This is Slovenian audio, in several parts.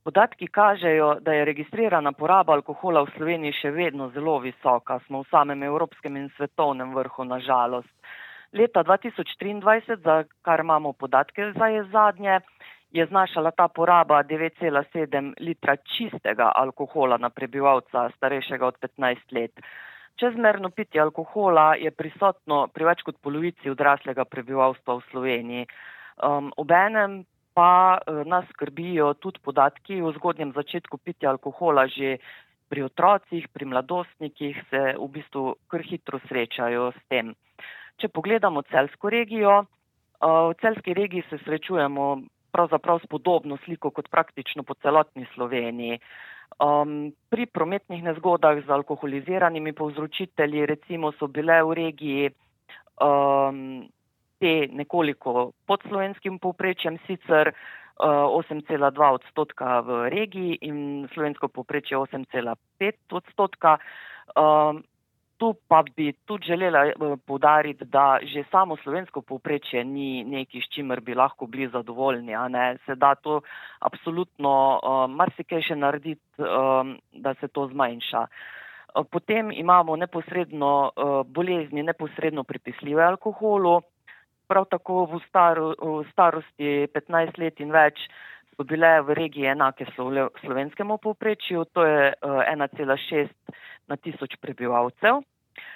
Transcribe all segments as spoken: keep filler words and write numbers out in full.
Podatki kažejo, da je registrirana poraba alkohola v Sloveniji še vedno zelo visoka. Smo v samem evropskem in svetovnem vrhu, na žalost. Leta dva tisoč triindvajset, za kar imamo podatke zdaj zadnje, je znašala ta poraba devet cela sedem litra čistega alkohola na prebivalca starejšega od petnajst let. Čezmerno pitje alkohola je prisotno pri več kot polovici odraslega prebivalstva v Sloveniji. Um, obenem pa nas skrbijo tudi podatki o zgodnjem začetku pitja alkohola. Že pri otrocih, pri mladostnikih se v bistvu kar hitro srečajo s tem. Če pogledamo celjsko regijo, v celjski regiji se srečujemo pravzaprav s podobno sliko kot praktično po celotni Sloveniji. Um, pri prometnih nezgodah z alkoholiziranimi povzročitelji recimo so bile v regiji um, te nekoliko pod slovenskim povprečjem, sicer uh, osem cela dva odstotka v regiji in slovensko povprečje osem cela pet odstotka. Um, tu pa bi tudi želela poudariti, da že samo slovensko povprečje ni nekaj, s čimer bi lahko bili zadovoljni, a ne. Se da to absolutno uh, marsikaj še narediti, um, da se to zmanjša. Uh, potem imamo neposredno uh, bolezni, neposredno pripisljive alkoholu. Prav tako v, staro, v starosti petnajst let in več so bile v regiji enake slovenskemu povprečju, to je ena cela šest na tisoč prebivalcev.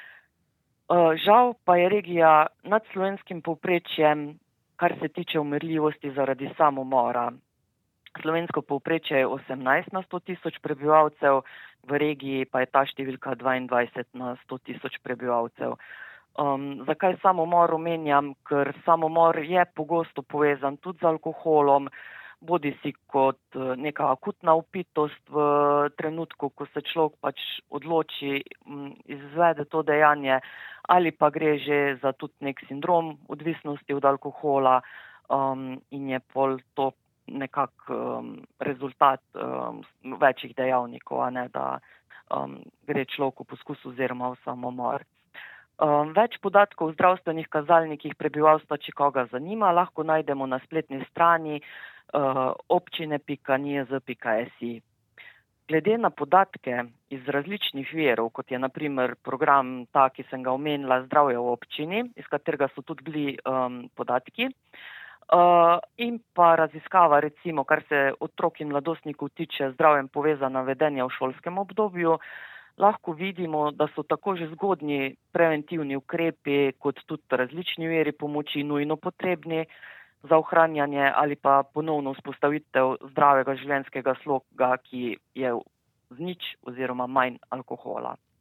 Žal pa je regija nad slovenskim povprečjem, kar se tiče umrljivosti zaradi samomora. Slovensko povprečje je osemnajst na sto tisoč prebivalcev, v regiji pa je ta številka dvaindvajset na sto tisoč prebivalcev. Um, zakaj samomor omenjam? Ker samomor je pogosto povezan tudi z alkoholom, bodi si kot neka akutna opitost v trenutku, ko se človek pač odloči um, izvede to dejanje, ali pa gre že za tudi nek sindrom odvisnosti od alkohola um, in je pol to nekak um, rezultat um, večjih dejavnikov, a ne, da um, gre človek v poskus oziroma v samomor. Um, več podatkov o zdravstvenih kazalnikih prebivalstva, če koga zanima, lahko najdemo na spletni strani uh, občine pika n j z pika s i. Glede na podatke iz različnih virov, kot je na primer program ta, ki sem ga omenila, Zdravje v občini, iz katerega so tudi bili um, podatki, uh, in pa raziskava recimo, kar se otrok in mladostnikov tiče, zdravjem povezana vedenja v šolskem obdobju, lahko vidimo, da so tako že zgodnji preventivni ukrepi, kot tudi različni viri pomoči nujno potrebni za ohranjanje ali pa ponovno vzpostavitev zdravega življenjskega sloga, ki je z nič oziroma manj alkohola.